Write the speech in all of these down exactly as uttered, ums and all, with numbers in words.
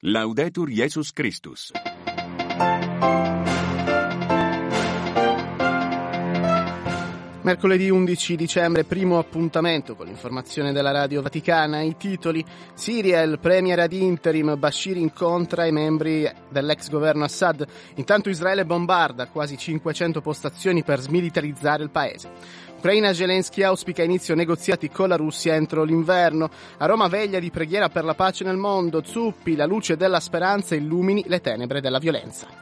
Laudetur Jesus Christus. Mercoledì undici dicembre, primo appuntamento con l'informazione della Radio Vaticana. I titoli: Siria, il premier ad interim Bashir incontra i membri dell'ex governo Assad. Intanto Israele bombarda quasi cinquecento postazioni per smilitarizzare il paese. Ucraina, Zelensky auspica inizio negoziati con la Russia entro l'inverno. A Roma veglia di preghiera per la pace nel mondo. Zuppi, la luce della speranza illumini le tenebre della violenza.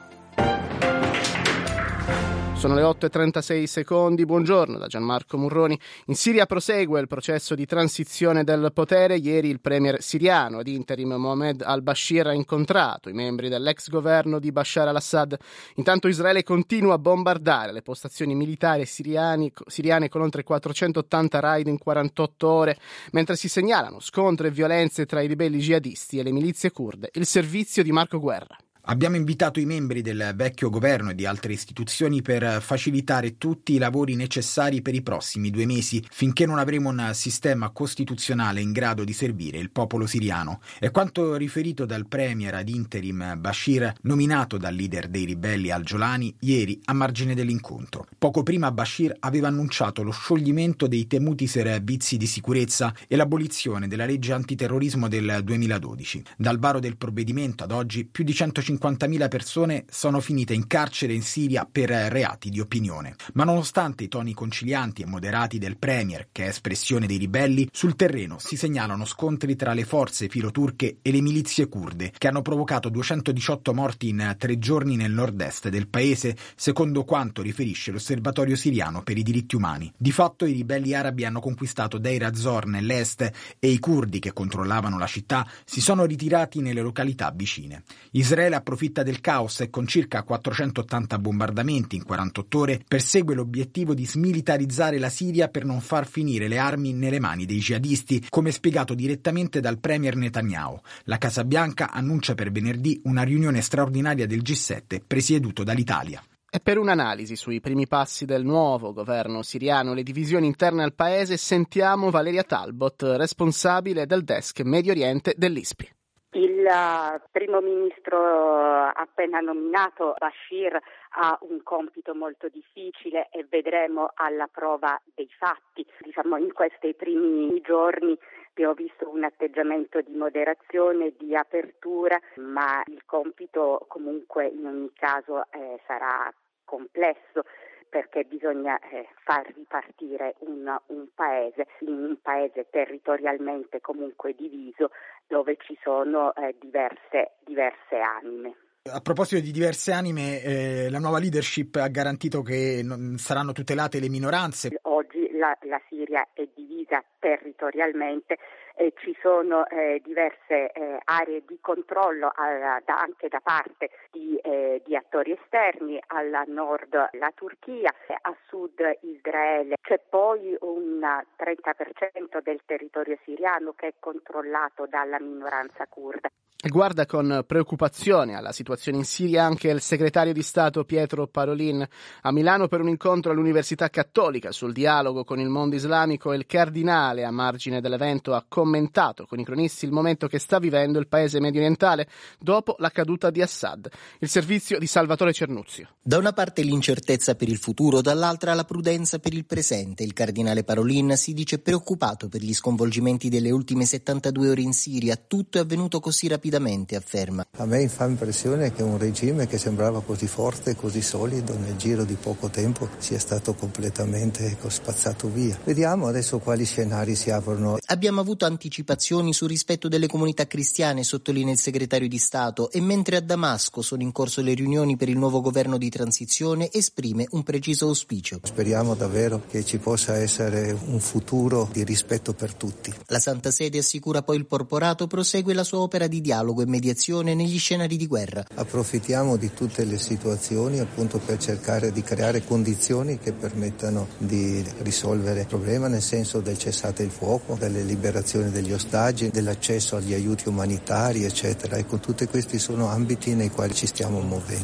Sono le otto e trentasei secondi, buongiorno da Gianmarco Murroni. In Siria prosegue il processo di transizione del potere. Ieri il premier siriano ad interim Mohamed al-Bashir ha incontrato i membri dell'ex governo di Bashar al-Assad. Intanto Israele continua a bombardare le postazioni militari siriani, siriane con oltre quattrocentottanta raid in quarantotto ore, mentre si segnalano scontri e violenze tra i ribelli jihadisti e le milizie kurde. Il servizio di Marco Guerra. Abbiamo invitato i membri del vecchio governo e di altre istituzioni per facilitare tutti i lavori necessari per i prossimi due mesi, finché non avremo un sistema costituzionale in grado di servire il popolo siriano. È quanto riferito dal premier ad interim Bashir, nominato dal leader dei ribelli al-Jolani, ieri a margine dell'incontro. Poco prima Bashir aveva annunciato lo scioglimento dei temuti servizi di sicurezza e l'abolizione della legge antiterrorismo del duemiladodici. Dal varo del provvedimento ad oggi più di centocinquantamila persone sono finite in carcere in Siria per reati di opinione. Ma nonostante i toni concilianti e moderati del premier, che è espressione dei ribelli, sul terreno si segnalano scontri tra le forze filoturche e le milizie kurde, che hanno provocato duecentodiciotto morti in tre giorni nel nord-est del paese, secondo quanto riferisce l'Osservatorio siriano per i diritti umani. Di fatto i ribelli arabi hanno conquistato Deir ez-Zor nell'est e i curdi, che controllavano la città, si sono ritirati nelle località vicine. Israele approfitta del caos e con circa quattrocentottanta bombardamenti in quarantotto ore persegue l'obiettivo di smilitarizzare la Siria per non far finire le armi nelle mani dei jihadisti, come spiegato direttamente dal premier Netanyahu. La Casa Bianca annuncia per venerdì una riunione straordinaria del G sette presieduto dall'Italia. E per un'analisi sui primi passi del nuovo governo siriano, le divisioni interne al paese, sentiamo Valeria Talbot, responsabile del desk Medio Oriente dell'I S P I. Il primo ministro appena nominato, Bashir, ha un compito molto difficile e vedremo alla prova dei fatti. Diciamo, in questi primi giorni abbiamo visto un atteggiamento di moderazione, di apertura, ma il compito comunque in ogni caso eh, sarà complesso, perché bisogna eh, far ripartire un, un paese, un paese territorialmente comunque diviso, dove ci sono eh, diverse, diverse anime. A proposito di diverse anime, eh, la nuova leadership ha garantito che non saranno tutelate le minoranze. Oggi la, la Siria è divisa territorialmente e ci sono eh, diverse eh, aree di controllo alla, da, anche da parte di, eh, di attori esterni. Al nord la Turchia, a sud Israele. C'è poi un trenta per cento del territorio siriano che è controllato dalla minoranza curda. Guarda con preoccupazione alla situazione in Siria anche il segretario di Stato Pietro Parolin. A Milano per un incontro all'Università Cattolica sul dialogo con il mondo islamico, il cardinale a margine dell'evento ha commentato con i cronisti il momento che sta vivendo il paese mediorientale dopo la caduta di Assad. Il servizio di Salvatore Cernuzio. Da una parte l'incertezza per il futuro, dall'altra la prudenza per il presente. Il cardinale Parolin si dice preoccupato per gli sconvolgimenti delle ultime settantadue ore in Siria. Tutto è avvenuto così rapidamente, afferma. A me fa impressione che un regime che sembrava così forte, così solido, nel giro di poco tempo sia stato completamente ecco, spazzato via. Vediamo adesso quali scenari si aprono. Abbiamo avuto anticipazioni sul rispetto delle comunità cristiane, sottolinea il segretario di Stato, e mentre a Damasco sono in corso le riunioni per il nuovo governo di transizione, esprime un preciso auspicio. Speriamo davvero che ci possa essere un futuro di rispetto per tutti. La Santa Sede, assicura poi il porporato, prosegue la sua opera di dialogo e mediazione negli scenari di guerra. Approfittiamo di tutte le situazioni appunto per cercare di creare condizioni che permettano di risolvere il problema, nel senso del cessate il fuoco, delle liberazioni degli ostaggi, dell'accesso agli aiuti umanitari, eccetera. E con tutti questi sono ambiti nei quali ci stiamo muovendo.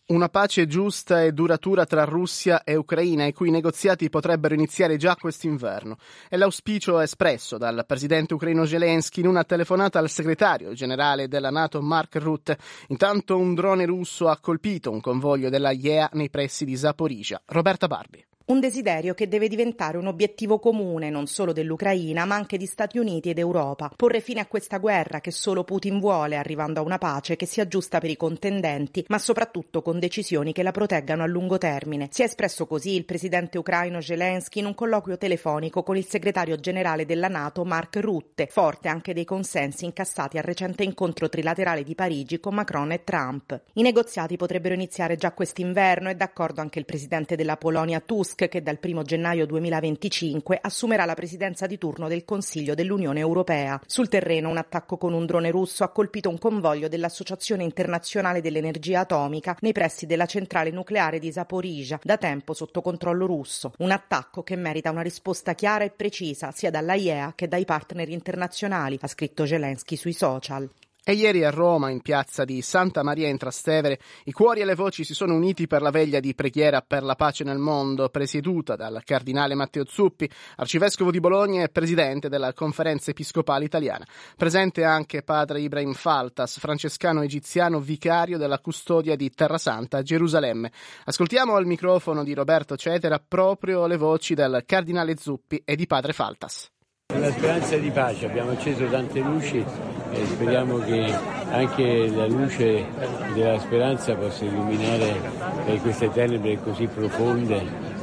Una pace giusta e duratura tra Russia e Ucraina, i cui negoziati potrebbero iniziare già quest'inverno. È l'auspicio espresso dal presidente ucraino Zelensky in una telefonata al segretario generale della NATO Mark Rutte. Intanto un drone russo ha colpito un convoglio della I E A nei pressi di Zaporizhzhia. Roberta Barbi. Un desiderio che deve diventare un obiettivo comune non solo dell'Ucraina ma anche di Stati Uniti ed Europa. Porre fine a questa guerra che solo Putin vuole, arrivando a una pace che sia giusta per i contendenti, ma soprattutto con decisioni che la proteggano a lungo termine. Si è espresso così il presidente ucraino Zelensky in un colloquio telefonico con il segretario generale della NATO Mark Rutte, forte anche dei consensi incassati al recente incontro trilaterale di Parigi con Macron e Trump. I negoziati potrebbero iniziare già quest'inverno e d'accordo anche il presidente della Polonia Tusk, che dal primo gennaio duemilaventicinque assumerà la presidenza di turno del Consiglio dell'Unione Europea. Sul terreno un attacco con un drone russo ha colpito un convoglio dell'Associazione Internazionale dell'Energia Atomica nei pressi della centrale nucleare di Zaporizhzhia, da tempo sotto controllo russo. Un attacco che merita una risposta chiara e precisa sia dalla I E A che dai partner internazionali, ha scritto Zelensky sui social. E ieri a Roma, in piazza di Santa Maria in Trastevere, i cuori e le voci si sono uniti per la veglia di preghiera per la pace nel mondo, presieduta dal cardinale Matteo Zuppi, arcivescovo di Bologna e presidente della Conferenza Episcopale Italiana. Presente anche padre Ibrahim Faltas, francescano egiziano vicario della custodia di Terrasanta a Gerusalemme. Ascoltiamo al microfono di Roberto Cetera proprio le voci del cardinale Zuppi e di padre Faltas. Una speranza di pace, abbiamo acceso tante luci e speriamo che anche la luce della speranza possa illuminare eh, queste tenebre così profonde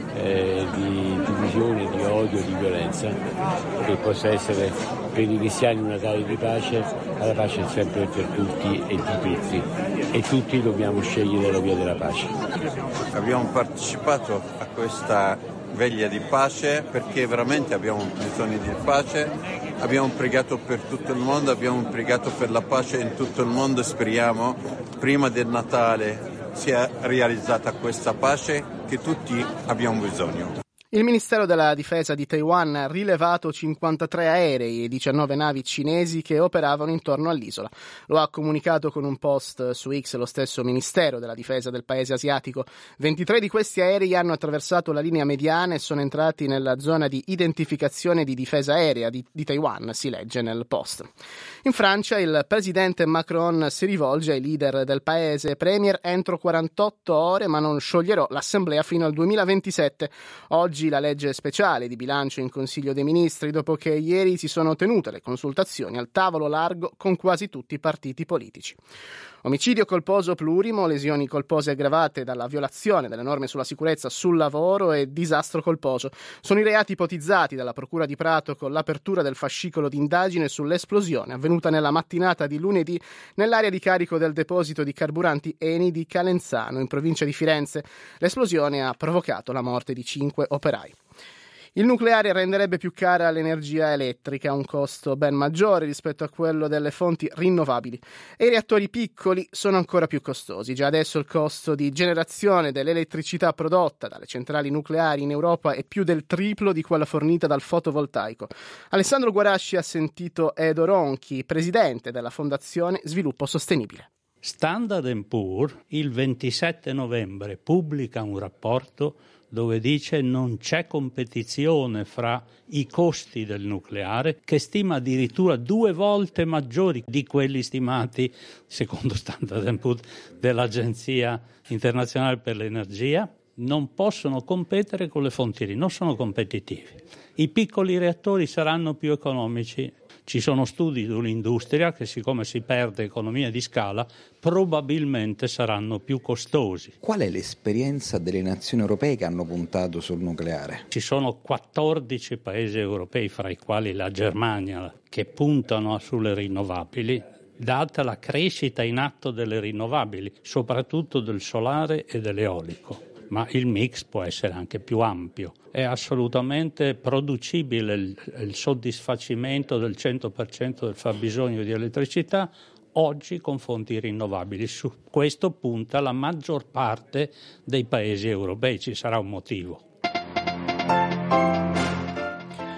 eh, di divisione, di odio, di violenza, che possa essere per i cristiani un Natale di pace. La pace è sempre per tutti e di tutti e tutti dobbiamo scegliere la via della pace. Abbiamo partecipato a questa veglia di pace perché veramente abbiamo bisogno di pace, abbiamo pregato per tutto il mondo, abbiamo pregato per la pace in tutto il mondo e speriamo prima del Natale sia realizzata questa pace che tutti abbiamo bisogno. Il Ministero della Difesa di Taiwan ha rilevato cinquantatré aerei e diciannove navi cinesi che operavano intorno all'isola. Lo ha comunicato con un post su X lo stesso Ministero della Difesa del paese asiatico. ventitré di questi aerei hanno attraversato la linea mediana e sono entrati nella zona di identificazione di difesa aerea di, di Taiwan, si legge nel post. In Francia il presidente Macron si rivolge ai leader del paese. Premier, entro quarantotto ore, ma non scioglierò l'assemblea fino al duemilaventisette. Oggi la legge speciale di bilancio in Consiglio dei Ministri, dopo che ieri si sono tenute le consultazioni al tavolo largo con quasi tutti i partiti politici. Omicidio colposo plurimo, lesioni colpose aggravate dalla violazione delle norme sulla sicurezza sul lavoro e disastro colposo. Sono i reati ipotizzati dalla Procura di Prato con l'apertura del fascicolo d'indagine sull'esplosione avvenuta nella mattinata di lunedì nell'area di carico del deposito di carburanti Eni di Calenzano, in provincia di Firenze. L'esplosione ha provocato la morte di cinque operai. Il nucleare renderebbe più cara l'energia elettrica a un costo ben maggiore rispetto a quello delle fonti rinnovabili e i reattori piccoli sono ancora più costosi. Già adesso il costo di generazione dell'elettricità prodotta dalle centrali nucleari in Europa è più del triplo di quella fornita dal fotovoltaico. Alessandro Guarasci ha sentito Edo Ronchi, presidente della Fondazione Sviluppo Sostenibile. Standard and Poor's il ventisette novembre pubblica un rapporto dove dice non c'è competizione fra i costi del nucleare, che stima addirittura due volte maggiori di quelli stimati, secondo Standard and Poor's, dell'Agenzia Internazionale per l'Energia. Non possono competere con le fonti rinnovabili, non sono competitivi. I piccoli reattori saranno più economici. Ci sono studi sull'industria che, siccome si perde economia di scala, probabilmente saranno più costosi. Qual è l'esperienza delle nazioni europee che hanno puntato sul nucleare? Ci sono quattordici paesi europei, fra i quali la Germania, che puntano sulle rinnovabili, data la crescita in atto delle rinnovabili, soprattutto del solare e dell'eolico. Ma il mix può essere anche più ampio. È assolutamente producibile il, il soddisfacimento del cento per cento del fabbisogno di elettricità oggi con fonti rinnovabili. Su questo punta la maggior parte dei paesi europei, ci sarà un motivo.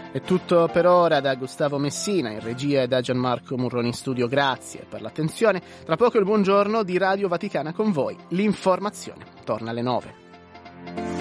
È tutto per ora da Gustavo Messina in regia e da Gianmarco Murroni in studio. Grazie per l'attenzione. Tra poco il buongiorno di Radio Vaticana con voi. L'informazione torna alle nove.